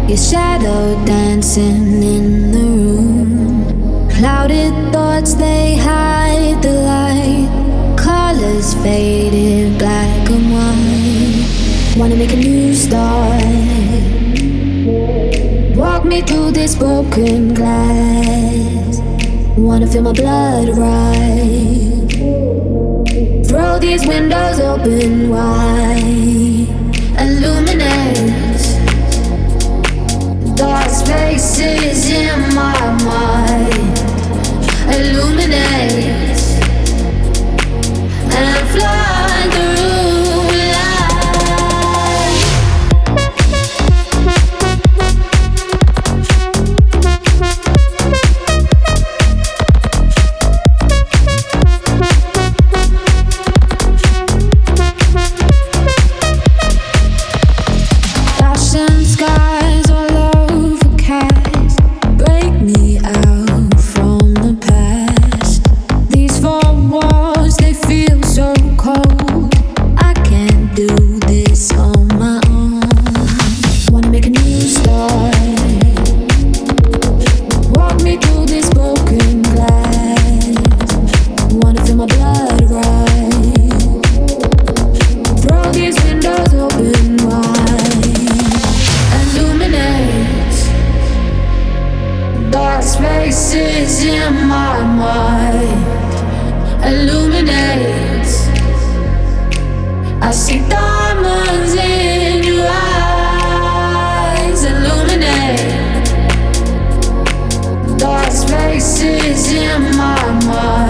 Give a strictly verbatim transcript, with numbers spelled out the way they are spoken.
Your shadow dancing in the room. Clouded thoughts, they hide the light. Colors faded, black and white. Wanna make a new start. Walk me through this broken glass. Wanna feel my blood rise. Throw these windows open wide. Illuminate dark spaces in my mind. Illuminate and fly through life. Flashing skies all over cast. Break me out from the past. These four walls, they feel so cold. I can't do this on my own. Wanna make a new start. Walk me through this broken glass. Wanna feel my blood rise. Throw these windows open wide. Illuminate dark spaces in my mind. Illuminate. I see diamonds in your eyes. Illuminate dark spaces in my mind.